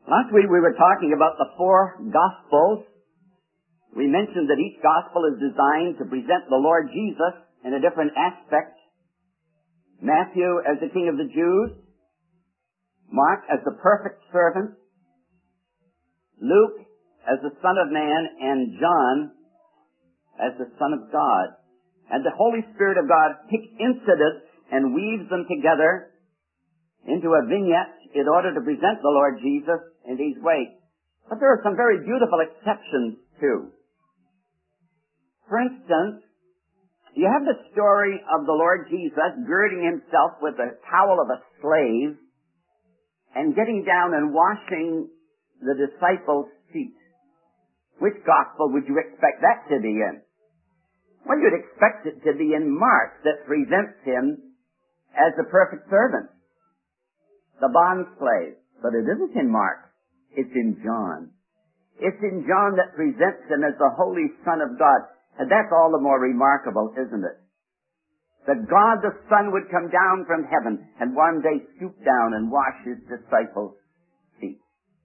Last week we were talking about the four Gospels. We mentioned that each Gospel is designed to present the Lord Jesus in a different aspect. Matthew as the King of the Jews, Mark as the perfect servant, Luke as the Son of Man, and John as the Son of God. And the Holy Spirit of God picks incidents and weaves them together into a vignette in order to present the Lord Jesus in these ways. But there are some very beautiful exceptions too. For instance, you have the story of the Lord Jesus girding himself with the towel of a slave and getting down and washing the disciples' feet. Which gospel would you expect that to be in? Well, you'd expect it to be in Mark, that presents him as the perfect servant, the bond slave. But it isn't in Mark. It's in John. It's in John that presents him as the Holy Son of God. And that's all the more remarkable, isn't it? That God the Son would come down from heaven and one day stoop down and wash his disciples' feet.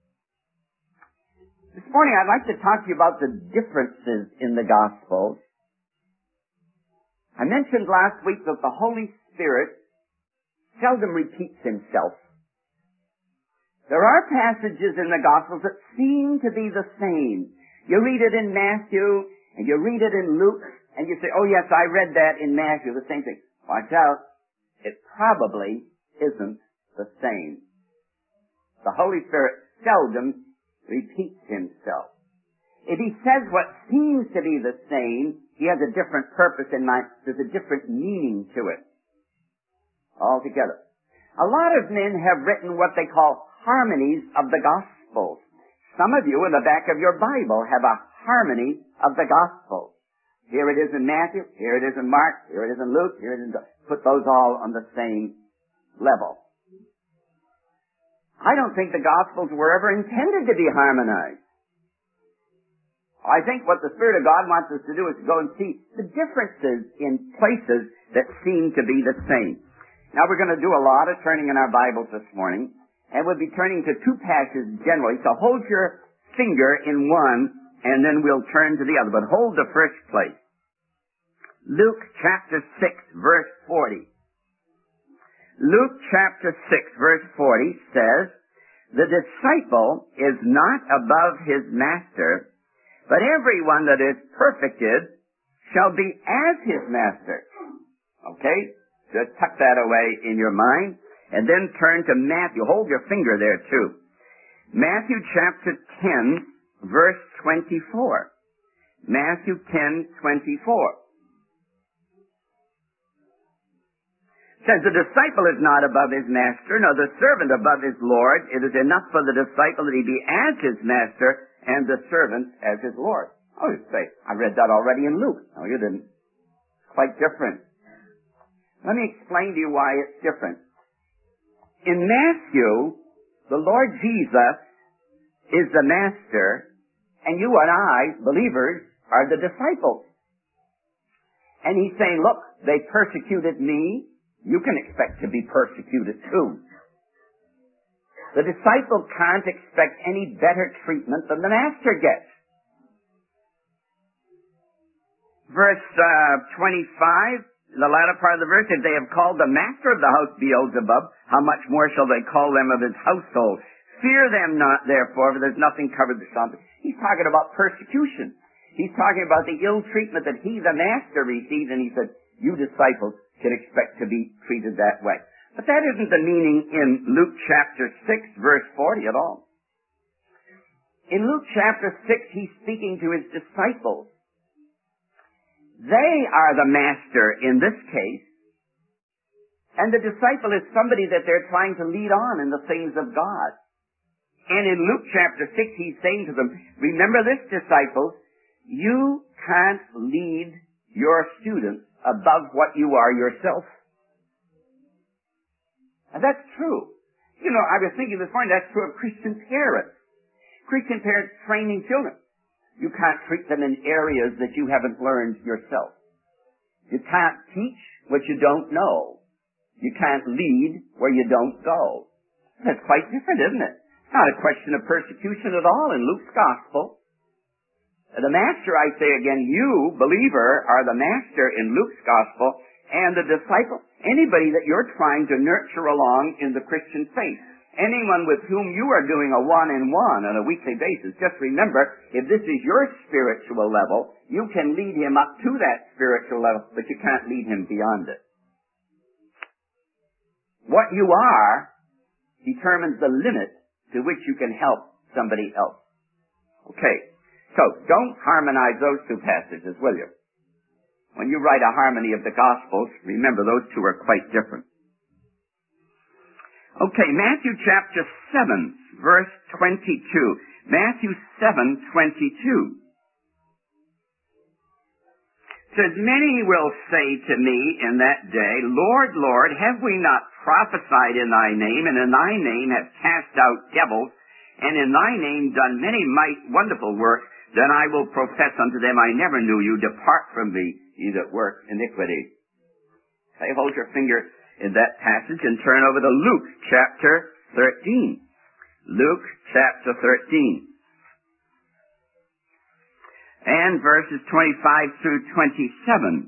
This morning I'd like to talk to you about the differences in the Gospels. I mentioned last week that the Holy Spirit seldom repeats himself. There are passages in the Gospels that seem to be the same. You read it in Matthew, and you read it in Luke, and you say, oh yes, I read that in Matthew, the same thing. Watch out. It probably isn't the same. The Holy Spirit seldom repeats himself. If he says what seems to be the same, he has a different purpose in mind. There's a different meaning to it altogether. A lot of men have written what they call harmonies of the Gospels. Some of you in the back of your Bible have a harmony of the Gospels. Here it is in Matthew, here it is in Mark, here it is in Luke, here it is in... Put those all on the same level. I don't think the Gospels were ever intended to be harmonized. I think what the Spirit of God wants us to do is to go and see the differences in places that seem to be the same. Now we're going to do a lot of turning in our Bibles this morning, and we'll be turning to two passages generally, so hold your finger in one, and then we'll turn to the other, but hold the first place. Luke chapter 6, verse 40. Luke chapter 6, verse 40 says, "The disciple is not above his master, but everyone that is perfected shall be as his master." Okay? Just tuck that away in your mind. And then turn to Matthew. Hold your finger there too. Matthew chapter 10, verse 24. Matthew 10:24. Says, "The disciple is not above his master, nor the servant above his Lord. It is enough for the disciple that he be as his master, and the servant as his Lord." Oh, you say, I read that already in Luke. No, you didn't. It's quite different. Let me explain to you why it's different. In Matthew, the Lord Jesus is the master, and you and I, believers, are the disciples. And he's saying, look, they persecuted me. You can expect to be persecuted too. The disciple can't expect any better treatment than the master gets. Verse 25, the latter part of the verse, "If they have called the master of the house Beelzebub, how much more shall they call them of his household? Fear them not, therefore, for there's nothing covered the sun." He's talking about persecution. He's talking about the ill treatment that he, the master, received, and he said, you disciples can expect to be treated that way. But that isn't the meaning in Luke chapter 6, verse 40 at all. In Luke chapter 6, he's speaking to his disciples. They are the master in this case, and the disciple is somebody that they're trying to lead on in the things of God. And in Luke chapter 6, he's saying to them, remember this, disciples, you can't lead your students above what you are yourself. And that's true. You know, I was thinking this morning, that's true of Christian parents. Christian parents training children. You can't treat them in areas that you haven't learned yourself. You can't teach what you don't know. You can't lead where you don't go. That's quite different, isn't it? Not a question of persecution at all in Luke's gospel. The master, I say again, you, believer, are the master in Luke's gospel, and the disciple, anybody that you're trying to nurture along in the Christian faith. Anyone with whom you are doing a one-on-one on a weekly basis, just remember, if this is your spiritual level, you can lead him up to that spiritual level, but you can't lead him beyond it. What you are determines the limit to which you can help somebody else. Okay, so don't harmonize those two passages, will you? When you write a harmony of the Gospels, remember those two are quite different. Okay, Matthew chapter 7, verse 22. Matthew 7:22 says, many will say to me in that day, Lord, Lord, have we not prophesied in thy name, and in thy name have cast out devils, and in thy name done many wonderful works? Then I will profess unto them, I never knew you. Depart from me, ye that work iniquity. Okay, hold your finger in that passage and turn over to Luke chapter 13. Luke chapter 13. And verses 25 through 27.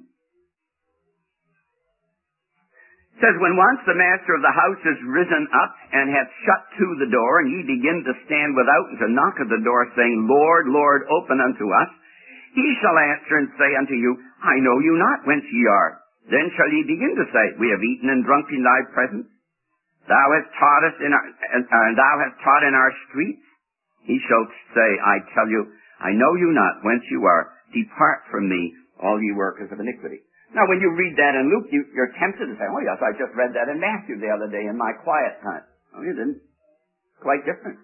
It says, when once the master of the house is risen up and hath shut to the door, and ye begin to stand without and to knock at the door, saying, Lord, Lord, open unto us, he shall answer and say unto you, I know you not whence ye are. Then shall ye begin to say, we have eaten and drunk in thy presence. Thou hast taught us thou hast taught in our streets. He shall say, I tell you, I know you not whence you are. Depart from me, all ye workers of iniquity. Now, when you read that in Luke, you're tempted to say, oh yes, I just read that in Matthew the other day in my quiet time. Oh, you didn't. Quite different.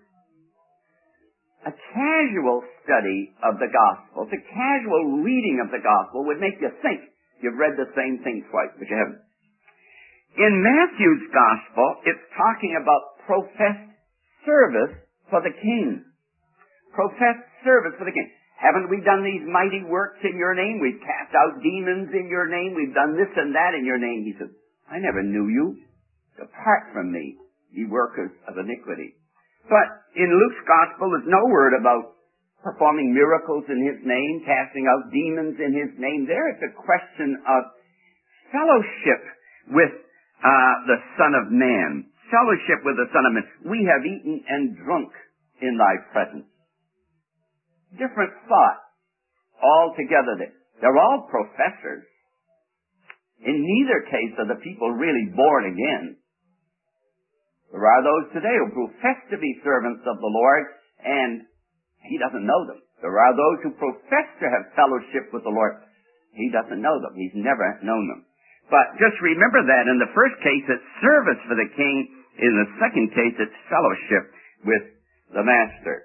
A casual study of the Gospels, a casual reading of the Gospel would make you think you've read the same thing twice, but you haven't. In Matthew's Gospel, it's talking about professed service for the King. Professed service for the King. Haven't we done these mighty works in your name? We've cast out demons in your name. We've done this and that in your name. He says, I never knew you. Depart from me, ye workers of iniquity. But in Luke's Gospel, there's no word about performing miracles in his name, casting out demons in his name. There it's a question of fellowship with the Son of Man. Fellowship with the Son of Man. We have eaten and drunk in thy presence. Different thought altogether. They're all professors. In neither case are the people really born again. There are those today who profess to be servants of the Lord, and he doesn't know them. There are those who profess to have fellowship with the Lord. He doesn't know them. He's never known them. But just remember that in the first case, it's service for the King. In the second case, it's fellowship with the Master.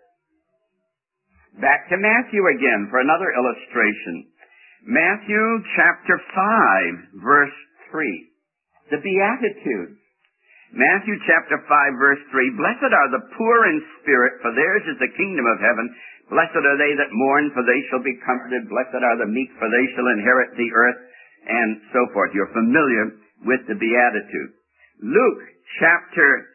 Back to Matthew again for another illustration. Matthew chapter 5, verse 3. The Beatitudes. Matthew chapter 5, verse 3. Blessed are the poor in spirit, for theirs is the kingdom of heaven. Blessed are they that mourn, for they shall be comforted. Blessed are the meek, for they shall inherit the earth, and so forth. You're familiar with the Beatitudes. Luke chapter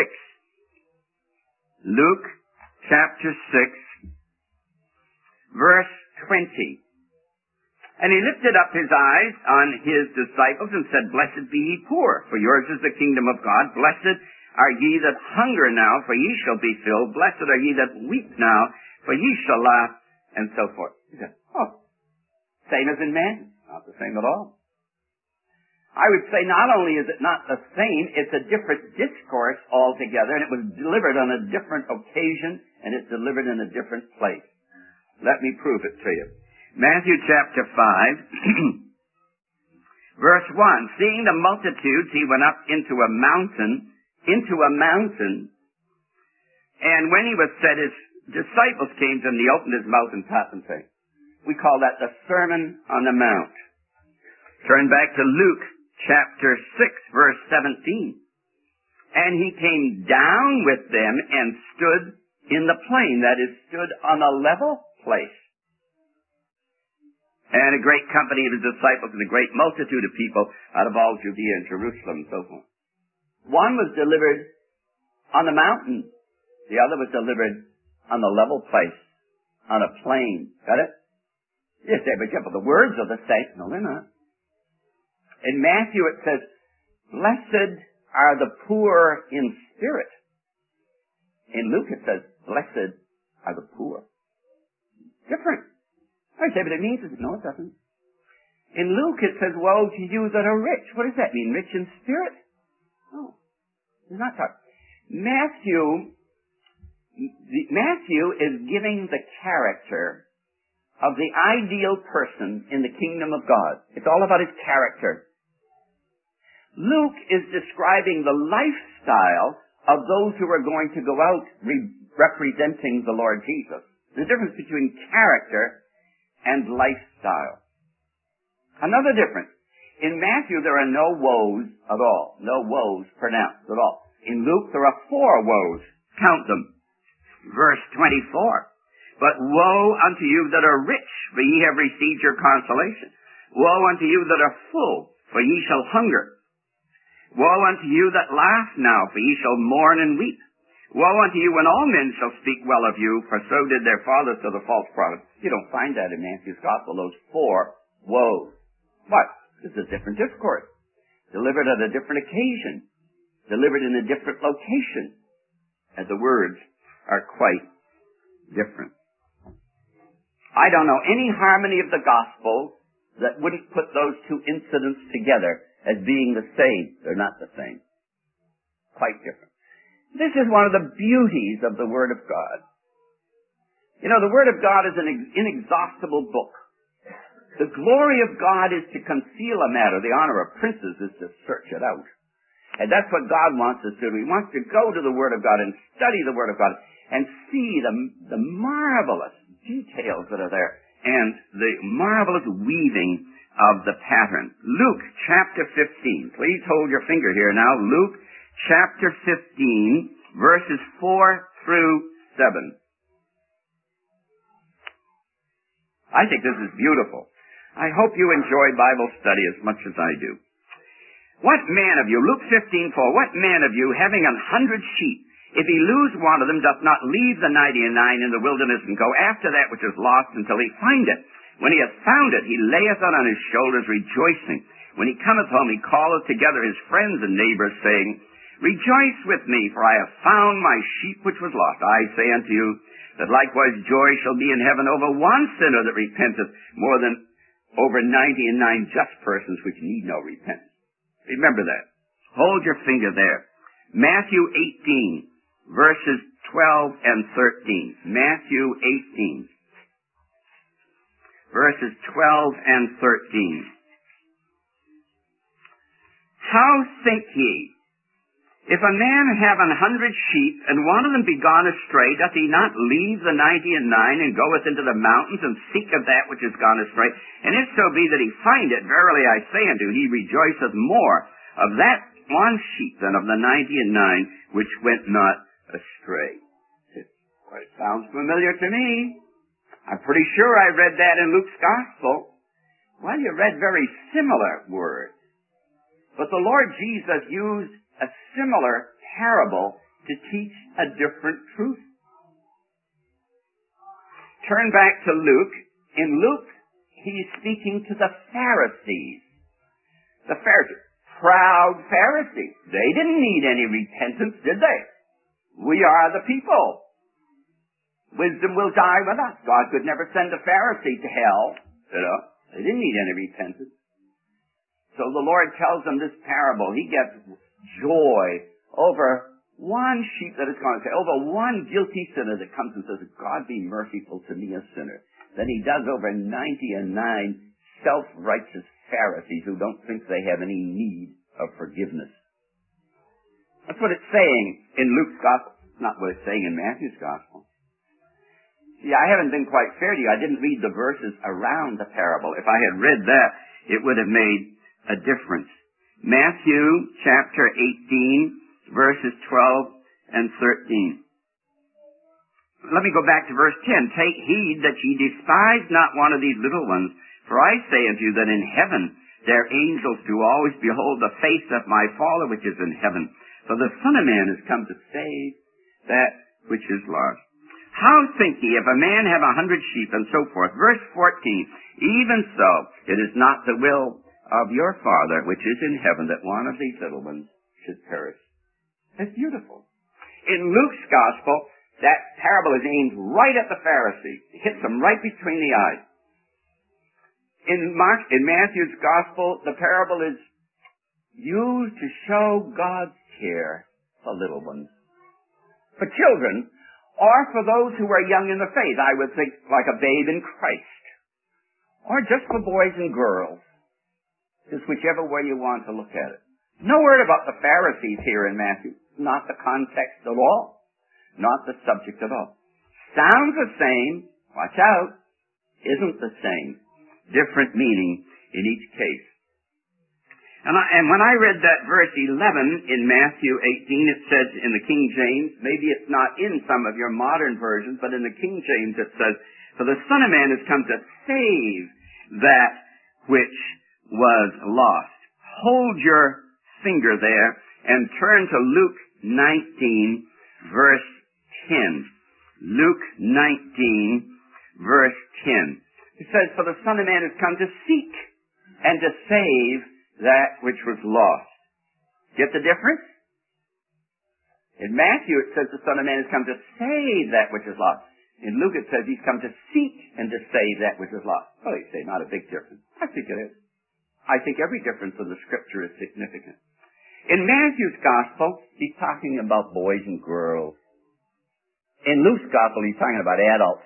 6. Luke chapter 6. Verse 20. And he lifted up his eyes on his disciples and said, Blessed be ye poor, for yours is the kingdom of God. Blessed are ye that hunger now, for ye shall be filled. Blessed are ye that weep now, for ye shall laugh, and so forth. He said, oh, same as in man? Not the same at all. I would say not only is it not the same, it's a different discourse altogether, and it was delivered on a different occasion, and it's delivered in a different place. Let me prove it to you. Matthew chapter 5, verse 1. Seeing the multitudes, he went up into a mountain, and when he was set, his disciples came to him, and he opened his mouth and taught them, saying, we call that the Sermon on the Mount. Turn back to Luke chapter 6, verse 17. And he came down with them and stood in the plain, that is, stood on a level place. And a great company of his disciples and a great multitude of people out of all Judea and Jerusalem and so forth. One was delivered on the mountain The other was delivered on the level place, on a plain. Got it? You say, but the words are the same. No, they're not. In Matthew it says, blessed are the poor in spirit. In Luke it says, blessed are the poor. Different. I say, but it means it. No, it doesn't. In Luke it says, woe to you that are rich. What does that mean? Rich in spirit? No. It's not talking. Matthew is giving the character of the ideal person in the kingdom of God. It's all about his character. Luke is describing the lifestyle of those who are going to go out representing the Lord Jesus. There's a difference between character and lifestyle. Another difference. In Matthew, there are no woes at all. No woes pronounced at all. In Luke, there are 4 woes. Count them. Verse 24. But woe unto you that are rich, for ye have received your consolation. Woe unto you that are full, for ye shall hunger. Woe unto you that laugh now, for ye shall mourn and weep. Woe unto you when all men shall speak well of you, for so did their fathers to the false prophets. You don't find that in Matthew's gospel, those 4 woes. What? This is a different discourse. Delivered at a different occasion. Delivered in a different location. And the words are quite different. I don't know any harmony of the gospel that wouldn't put those 2 incidents together as being the same. They're not the same. Quite different. This is one of the beauties of the Word of God. You know, the Word of God is an inexhaustible book. The glory of God is to conceal a matter. The honor of princes is to search it out. And that's what God wants us to do. He wants to go to the Word of God and study the Word of God and see the marvelous details that are there and the marvelous weaving of the pattern. Luke chapter 15. Please hold your finger here now. Luke chapter 15, verses 4 through 7. I think this is beautiful. I hope you enjoy Bible study as much as I do. What man of you, Luke 15:4, what man of you, having 100 sheep, if he lose one of them, doth not leave the 99 in the wilderness and go after that which is lost until he find it? When he hath found it, he layeth it on his shoulders, rejoicing. When he cometh home, he calleth together his friends and neighbors, saying, Rejoice with me, for I have found my sheep which was lost. I say unto you, that likewise joy shall be in heaven over one sinner that repenteth, more than over 99 just persons which need no repentance. Remember that. Hold your finger there. Matthew 18, verses 12 and 13. Matthew 18, verses 12 and 13. How think ye, if a man have 100 sheep, and one of them be gone astray, doth he not leave the 99 and goeth into the mountains and seek of that which is gone astray? And if so be that he find it, verily I say unto you, he rejoiceth more of that one sheep than of the 99 which went not astray. Well, it sounds familiar to me. I'm pretty sure I read that in Luke's gospel. Well, you read very similar words. But the Lord Jesus used a similar parable to teach a different truth. Turn back to Luke. In Luke, he's speaking to the Pharisees. The Pharisees. Proud Pharisees. They didn't need any repentance, did they? We are the people. Wisdom will die with us. God could never send a Pharisee to hell. You know? They didn't need any repentance. So the Lord tells them this parable. He gets joy over one sheep that is gone astray, over one guilty sinner that comes and says, God be merciful to me, a sinner. Then he does over 99 self-righteous Pharisees who don't think they have any need of forgiveness. That's what it's saying in Luke's gospel. It's not what it's saying in Matthew's gospel. See, I haven't been quite fair to you. I didn't read the verses around the parable. If I had read that, it would have made a difference. Matthew chapter 18, verses 12 and 13. Let me go back to verse 10. Take heed that ye despise not one of these little ones, for I say unto you that in heaven their angels do always behold the face of my Father which is in heaven. For the Son of Man is come to save that which is lost. How think ye, if a man have 100 sheep, and so forth? Verse 14, even so, it is not the will of your Father, which is in heaven, that one of these little ones should perish. That's beautiful. In Luke's Gospel, that parable is aimed right at the Pharisees. It hits them right between the eyes. In Matthew's Gospel, the parable is used to show God's care for little ones. For children, or for those who are young in the faith, I would think like a babe in Christ. Or just for boys and girls. Just whichever way you want to look at it. No word about the Pharisees here in Matthew. Not the context at all. Not the subject at all. Sounds the same. Watch out. Isn't the same. Different meaning in each case. And when I read that verse 11 in Matthew 18, it says in the King James, maybe it's not in some of your modern versions, but in the King James it says, for the Son of Man has come to save that which was lost. Hold your finger there and turn to Luke 19, verse 10. Luke 19, verse 10. It says, for the Son of Man has come to seek and to save that which was lost. Get the difference? In Matthew it says the Son of Man has come to save that which is lost. In Luke it says he's come to seek and to save that which is lost. Well, you say, not a big difference. I think it is. I think every difference in the Scripture is significant. In Matthew's Gospel, he's talking about boys and girls. In Luke's Gospel, he's talking about adults.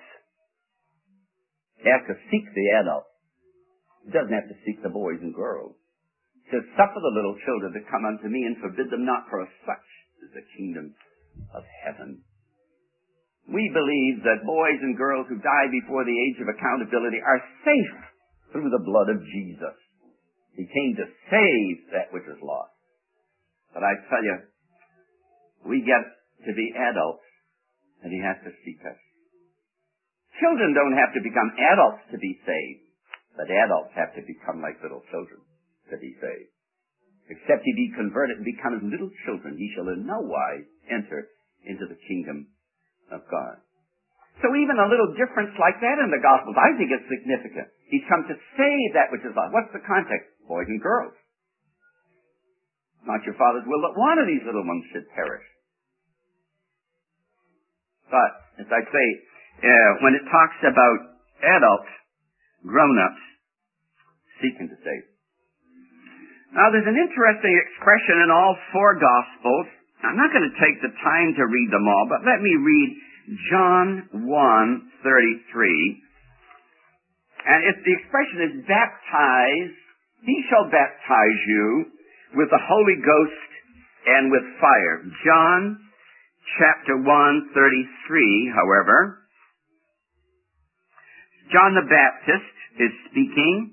He has to seek the adults. He doesn't have to seek the boys and girls. He says, suffer the little children to come unto me, and forbid them not, for of such is the kingdom of heaven. We believe that boys and girls who die before the age of accountability are safe through the blood of Jesus. He came to save that which is lost. But I tell you, we get to be adults, and he has to seek us. Children don't have to become adults to be saved, but adults have to become like little children to be saved. Except ye be converted and become as little children, ye shall in no wise enter into the kingdom of God. So even a little difference like that in the Gospels, I think is significant. He's come to save that which is lost. What's the context? Boys and girls. Not your Father's will that one of these little ones should perish. But, as I say, when it talks about adults, grown-ups, seeking to save. Now, there's an interesting expression in all four Gospels. I'm not going to take the time to read them all, but let me read John 1:33. And if the expression is baptize, he shall baptize you with the Holy Ghost and with fire. John chapter 1:33, however, John the Baptist is speaking.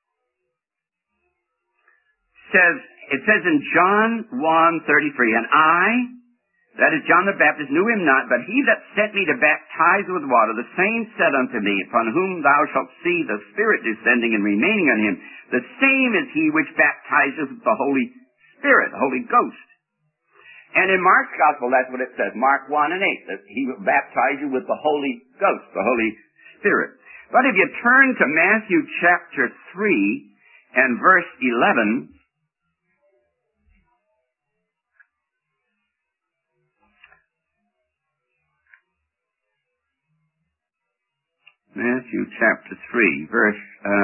It says in John 1:33, and I, that is John the Baptist, knew him not, but he that sent me to baptize with water, the same said unto me, upon whom thou shalt see the Spirit descending and remaining on him, the same is he which baptizeth with the Holy Spirit, the Holy Ghost. And in Mark's Gospel, that's what it says, Mark 1:8, that he will baptize you with the Holy Ghost, the Holy Spirit. But if you turn to Matthew chapter 3 and verse 11, Matthew chapter 3, verse,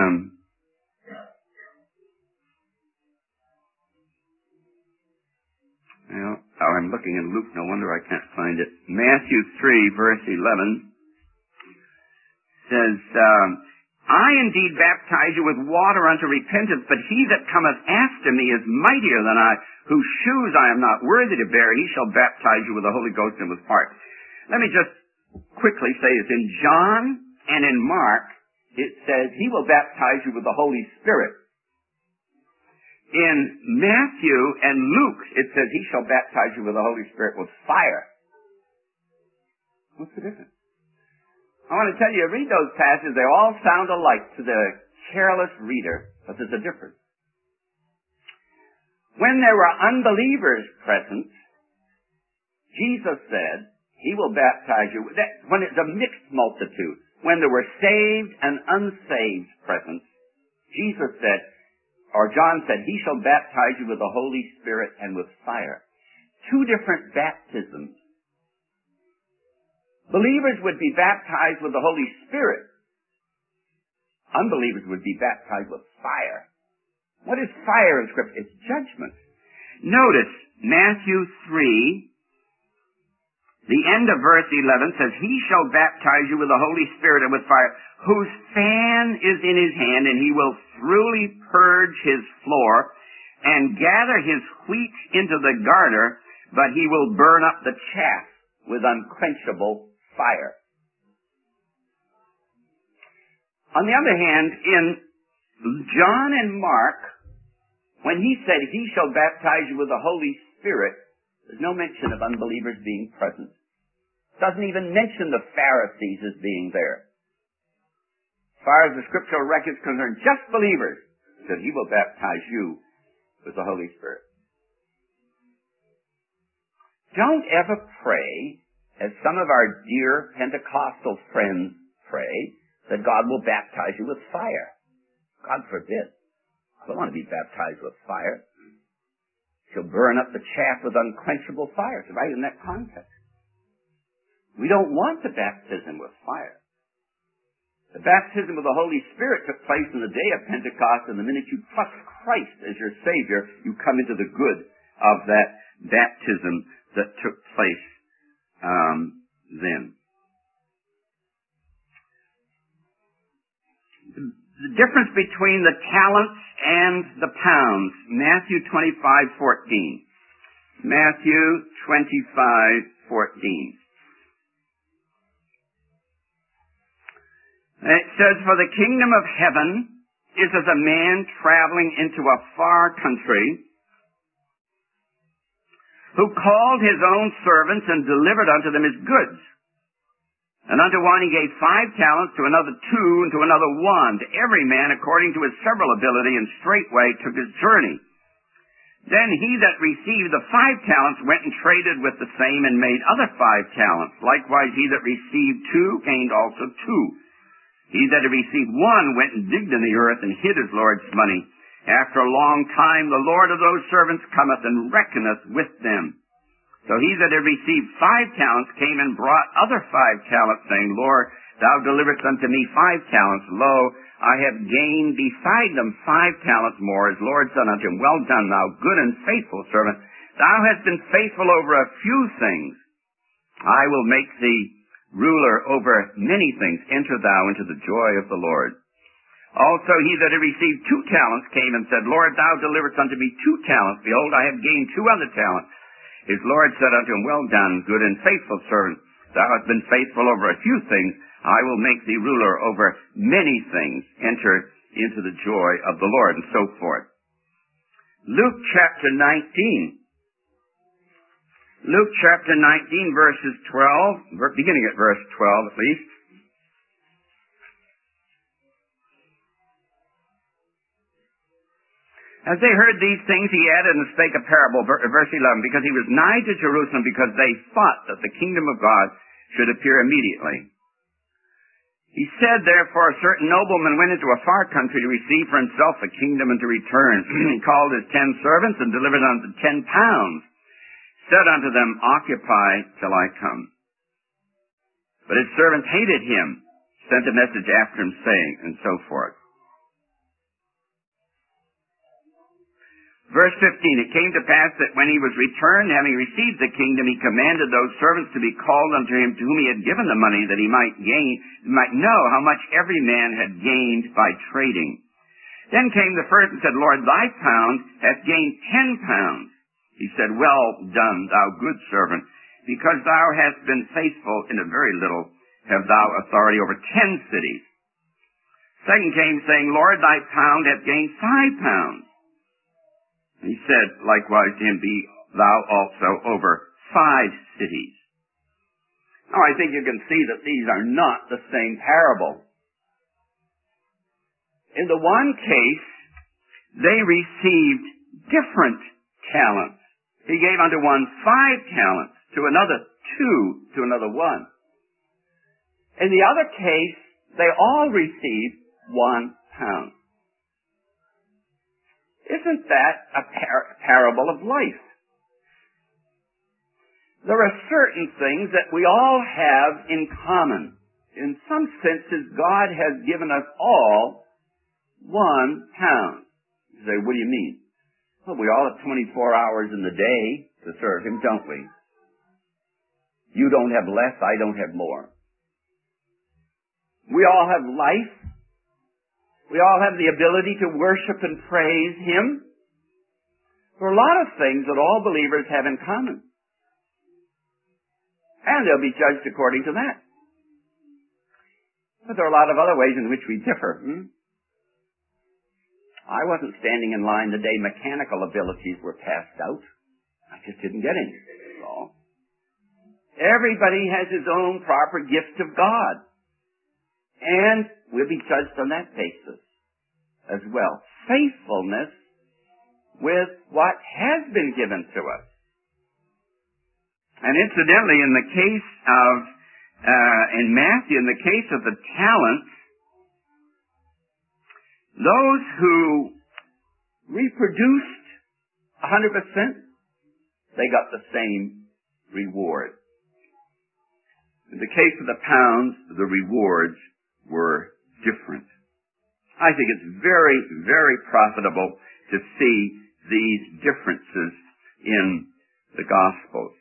I'm looking in Luke, no wonder I can't find it. Matthew 3, verse 11 says, I indeed baptize you with water unto repentance, but he that cometh after me is mightier than I, whose shoes I am not worthy to bear. He shall baptize you with the Holy Ghost and with fire. Let me just quickly say this. In John and in Mark, it says he will baptize you with the Holy Spirit. In Matthew and Luke, it says he shall baptize you with the Holy Spirit with fire. What's the difference? I want to tell you, read those passages, they all sound alike to the careless reader, but there's a difference. When there were unbelievers present, Jesus said, He will baptize you. When it's a mixed multitude, when there were saved and unsaved present, Jesus said, or John said, he shall baptize you with the Holy Spirit and with fire. Two different baptisms. Believers would be baptized with the Holy Spirit. Unbelievers would be baptized with fire. What is fire in Scripture? It's judgment. Notice Matthew 3, the end of verse 11 says, he shall baptize you with the Holy Spirit and with fire, whose fan is in his hand, and he will thoroughly purge his floor and gather his wheat into the garner, but he will burn up the chaff with unquenchable fire. On the other hand, in John and Mark, when he said, he shall baptize you with the Holy Spirit, there's no mention of unbelievers being present. Doesn't even mention the Pharisees as being there. As far as the scriptural record is concerned, just believers, said he will baptize you with the Holy Spirit. Don't ever pray, as some of our dear Pentecostal friends pray, that God will baptize you with fire. God forbid. I don't want to be baptized with fire. She'll burn up the chaff with unquenchable fire. It's right in that context. We don't want the baptism with fire. The baptism of the Holy Spirit took place in the day of Pentecost, and the minute you trust Christ as your Savior, you come into the good of that baptism that took place then. The difference between the talents and the pounds. Matthew 25:14. Matthew 25:14. It says, for the kingdom of heaven is as a man traveling into a far country, who called his own servants and delivered unto them his goods. And unto one he gave 5 talents, to another 2, and to another 1, to every man according to his several ability, and straightway took his journey. Then he that received the 5 talents went and traded with the same, and made other 5 talents. Likewise he that received 2 gained also 2. He that had received 1 went and digged in the earth, and hid his Lord's money. After a long time the Lord of those servants cometh, and reckoneth with them. So he that had received 5 talents came and brought other 5 talents, saying, Lord, thou deliverest unto me 5 talents. Lo, I have gained beside them 5 talents more. His Lord said unto him, well done, thou good and faithful servant. Thou hast been faithful over a few things. I will make thee ruler over many things. Enter thou into the joy of the Lord. Also he that had received 2 talents came and said, Lord, thou deliverest unto me 2 talents. Behold, I have gained 2 other talents. His Lord said unto him, well done, good and faithful servant. Thou hast been faithful over a few things. I will make thee ruler over many things. Enter into the joy of the Lord, and so forth. Luke chapter 19. Luke chapter 19, verses 12, beginning at verse 12 at least. As they heard these things, he added and spake a parable, verse 11, because he was nigh to Jerusalem, because they thought that the kingdom of God should appear immediately. He said, therefore, a certain nobleman went into a far country to receive for himself a kingdom and to return. He called his 10 servants and delivered unto 10 pounds. Said unto them, occupy till I come. But his servants hated him, sent a message after him, saying, and so forth. Verse 15, it came to pass that when he was returned, having received the kingdom, he commanded those servants to be called unto him to whom he had given the money, that he might know how much every man had gained by trading. Then came the first and said, Lord, thy pound hath gained 10 pounds. He said, well done, thou good servant, because thou hast been faithful in a very little, have thou authority over 10 cities. Second came, saying, Lord, thy pound hath gained 5 pounds. He said likewise to him, be thou also over 5 cities. Now I think you can see that these are not the same parable. In the one case, they received different talents. He gave unto one 5 talents, to another 2 to another 1. In the other case, they all received 1 pound. Isn't that a parable of life? There are certain things that we all have in common. In some senses, God has given us all 1 pound. You say, what do you mean? Well, we all have 24 hours in the day to serve Him, don't we? You don't have less, I don't have more. We all have life. We all have the ability to worship and praise Him. There are a lot of things that all believers have in common. And they'll be judged according to that. But there are a lot of other ways in which we differ. I wasn't standing in line the day mechanical abilities were passed out. I just didn't get any. That's all. Everybody has his own proper gift of God. And we'll be judged on that basis as well. Faithfulness with what has been given to us. And incidentally, in the case of, in Matthew, in the case of the talents, those who reproduced 100%, they got the same reward. In the case of the pounds, the rewards were different. I think it's very, very profitable to see these differences in the Gospels.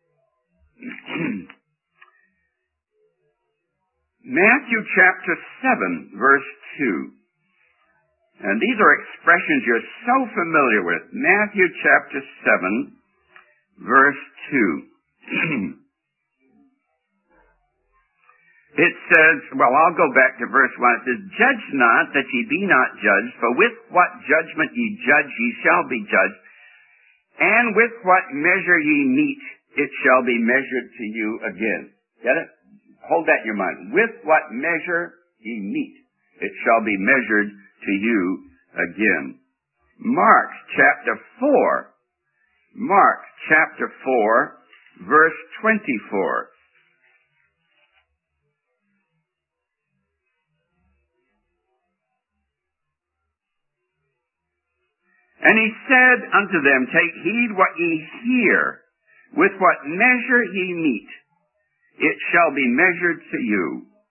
Matthew chapter 7, verse 2. And these are expressions you're so familiar with. Matthew chapter 7, verse 2. It says, well, I'll go back to verse 1. It says, judge not that ye be not judged, for with what judgment ye judge, ye shall be judged. And with what measure ye mete, it shall be measured to you again. Get it? Hold that in your mind. With what measure ye mete, it shall be measured to you again. Mark chapter 4. Mark chapter 4, verse 24. And he said unto them, take heed what ye hear. With what measure ye mete, it shall be measured to you.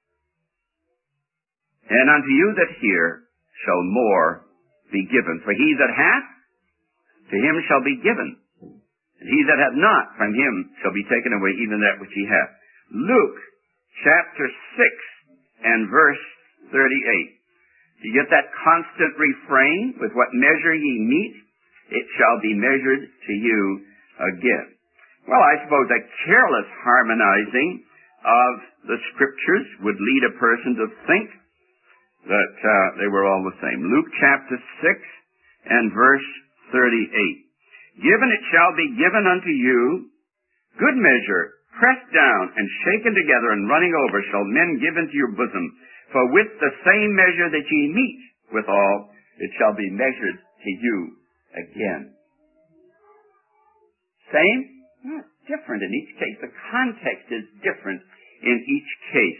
And unto you that hear shall more be given. For he that hath, to him shall be given. And he that hath not, from him shall be taken away even that which he hath. Luke chapter 6 and verse 38. You get that constant refrain? With what measure ye mete, it shall be measured to you again. Well, I suppose a careless harmonizing of the Scriptures would lead a person to think that they were all the same. Luke chapter 6 and verse 38. Given it shall be given unto you, good measure, pressed down and shaken together and running over, shall men give into your bosom. For with the same measure that ye mete withal, it shall be measured to you again. Same? Different in each case. The context is different in each case.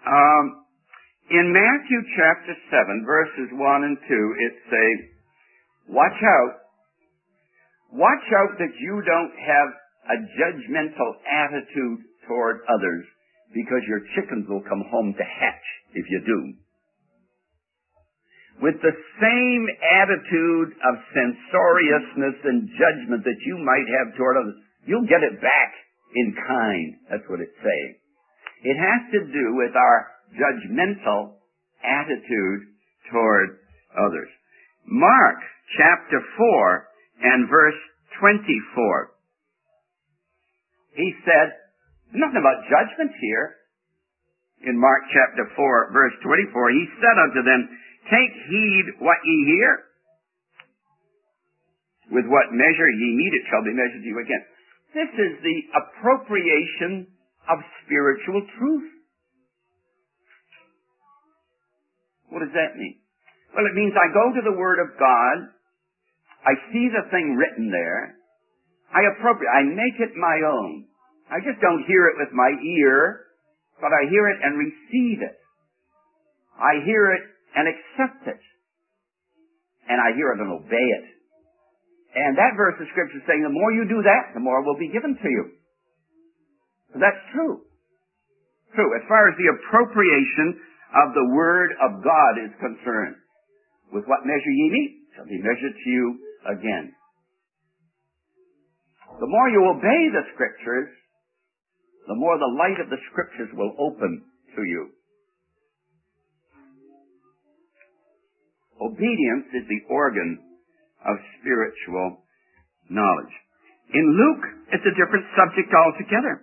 In Matthew chapter 7, verses 1 and 2, it says, watch out. Watch out that you don't have a judgmental attitude toward others, because your chickens will come home to hatch if you do. With the same attitude of censoriousness and judgment that you might have toward others, you'll get it back in kind. That's what it's saying. It has to do with our judgmental attitude toward others. Mark chapter 4 and verse 24. He said, nothing about judgment here. In Mark chapter 4, verse 24, he said unto them, take heed what ye hear. With what measure ye mete, it shall be measured to you again. This is the appropriation of spiritual truth. What does that mean? Well, it means I go to the Word of God, I see the thing written there, I appropriate, I make it my own. I just don't hear it with my ear, but I hear it and receive it. I hear it and accept it. And I hear it and obey it. And that verse of Scripture is saying the more you do that, the more will be given to you. So that's true. True. As far as the appropriation of the Word of God is concerned, with what measure ye meet shall be measured to you again. The more you obey the Scriptures, the more the light of the Scriptures will open to you. Obedience is the organ of spiritual knowledge. In Luke, it's a different subject altogether.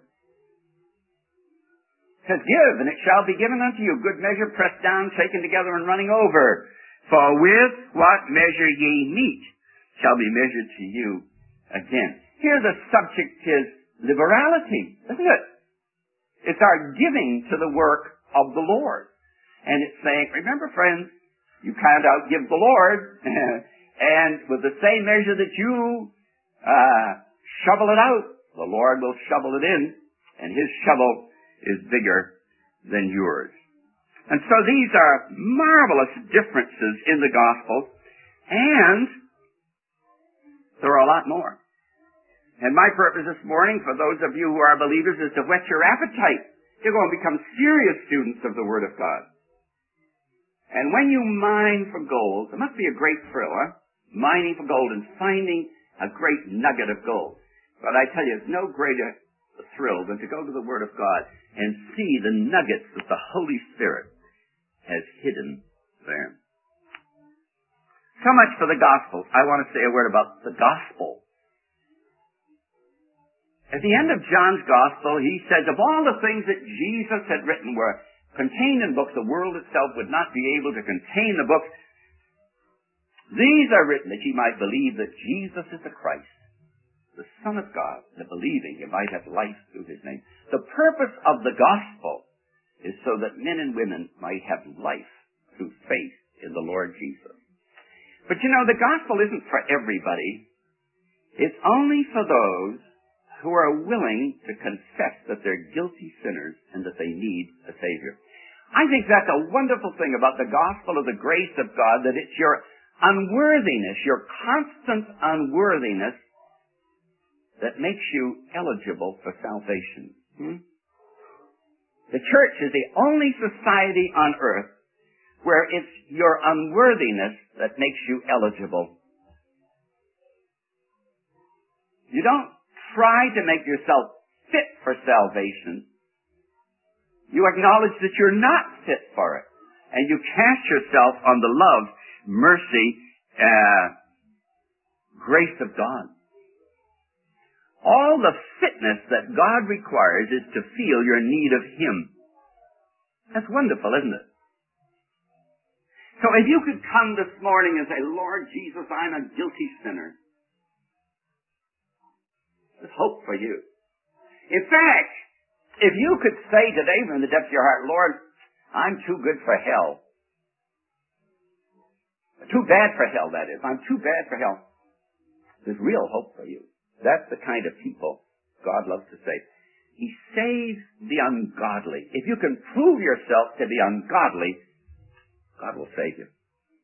It says, give, and it shall be given unto you, good measure, pressed down, shaken together, and running over. For with what measure ye meet shall be measured to you again. Here the subject is liberality, isn't it? It's our giving to the work of the Lord. And it's saying, remember friends, you can't outgive the Lord, and with the same measure that you shovel it out, the Lord will shovel it in, and His shovel is bigger than yours. And so these are marvelous differences in the Gospels, and there are a lot more. And my purpose this morning, for those of you who are believers, is to whet your appetite. You're going to become serious students of the Word of God. And when you mine for gold, it must be a great thrill, huh? Mining for gold and finding a great nugget of gold. But I tell you, it's no greater thrill than to go to the Word of God and see the nuggets that the Holy Spirit has hidden there. So much for the Gospel. I want to say a word about the Gospel. At the end of John's Gospel, he says, of all the things that Jesus had written were contained in books, the world itself would not be able to contain the books. These are written that ye might believe that Jesus is the Christ, the Son of God, that believing you might have life through His name. The purpose of the Gospel is so that men and women might have life through faith in the Lord Jesus. But you know, the Gospel isn't for everybody. It's only for those who are willing to confess that they're guilty sinners and that they need a Savior. I think that's a wonderful thing about the gospel of the grace of God, that it's your unworthiness, your constant unworthiness, that makes you eligible for salvation. The church is the only society on earth where it's your unworthiness that makes you eligible. You don't try to make yourself fit for salvation. You acknowledge that you're not fit for it. And you cast yourself on the love, mercy, grace of God. All the fitness that God requires is to feel your need of Him. That's wonderful, isn't it? So if you could come this morning and say, Lord Jesus, I'm a guilty sinner. There's hope for you. In fact, if you could say today from the depths of your heart, Lord, I'm too good for hell. Too bad for hell, that is. I'm too bad for hell. There's real hope for you. That's the kind of people God loves to save. He saves the ungodly. If you can prove yourself to be ungodly, God will save you.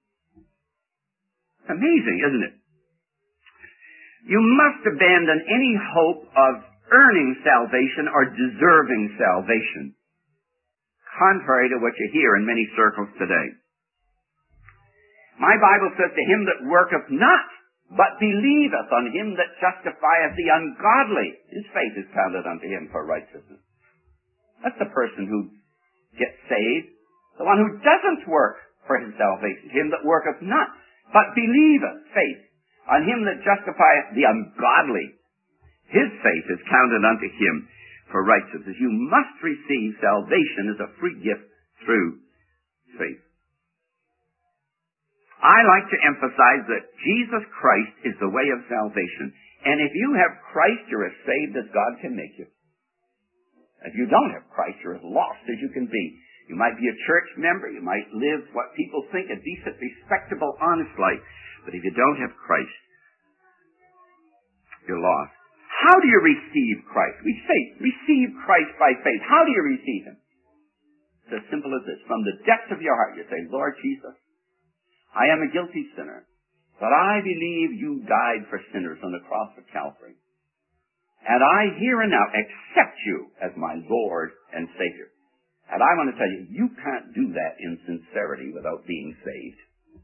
Amazing, isn't it? You must abandon any hope of earning salvation or deserving salvation, contrary to what you hear in many circles today. My Bible says, to him that worketh not, but believeth on him that justifieth the ungodly, his faith is counted unto him for righteousness. That's the person who gets saved, the one who doesn't work for his salvation, him that worketh not, but believeth, faith, on him that justifieth the ungodly. His faith is counted unto him for righteousness. You must receive salvation as a free gift through faith. I like to emphasize that Jesus Christ is the way of salvation. And if you have Christ, you're as saved as God can make you. If you don't have Christ, you're as lost as you can be. You might be a church member. You might live what people think a decent, respectable, honest life. But if you don't have Christ, you're lost. How do you receive Christ? We say, receive Christ by faith. How do you receive Him? It's as simple as this. From the depths of your heart, you say, Lord Jesus, I am a guilty sinner, but I believe you died for sinners on the cross of Calvary. And I here and now accept you as my Lord and Savior. And I want to tell you, you can't do that in sincerity without being saved.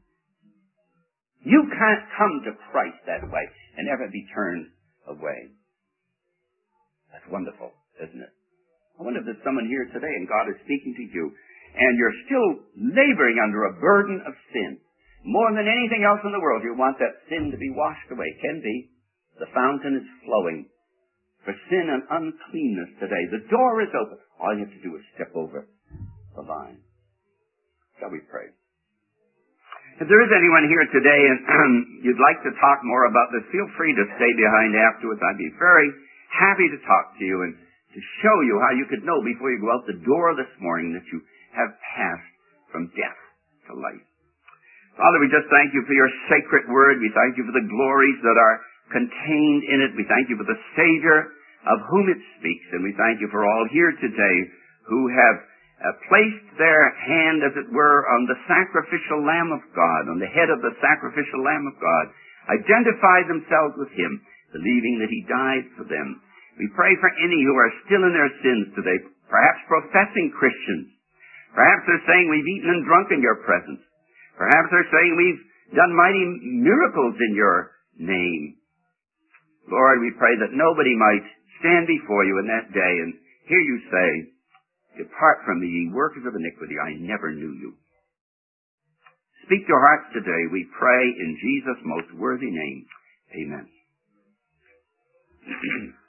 You can't come to Christ that way and ever be turned away. That's wonderful, isn't it? I wonder if there's someone here today and God is speaking to you and you're still laboring under a burden of sin. More than anything else in the world, you want that sin to be washed away. Can be. The fountain is flowing for sin and uncleanness today. The door is open. All you have to do is step over the line. Shall we pray? If there is anyone here today and you'd like to talk more about this, feel free to stay behind afterwards. I'd be very happy to talk to you and to show you how you could know before you go out the door this morning that you have passed from death to life. Father, we just thank you for your sacred word. We thank you for the glories that are contained in it. We thank you for the Savior of whom it speaks. And we thank you for all here today who have placed their hand, as it were, on the sacrificial Lamb of God, on the head of the sacrificial Lamb of God, identified themselves with Him, believing that He died for them. We pray for any who are still in their sins today, perhaps professing Christians. Perhaps they're saying we've eaten and drunk in your presence. Perhaps they're saying we've done mighty miracles in your name. Lord, we pray that nobody might stand before you in that day and hear you say, depart from me, ye workers of iniquity, I never knew you. Speak to our hearts today, we pray in Jesus' most worthy name. Amen.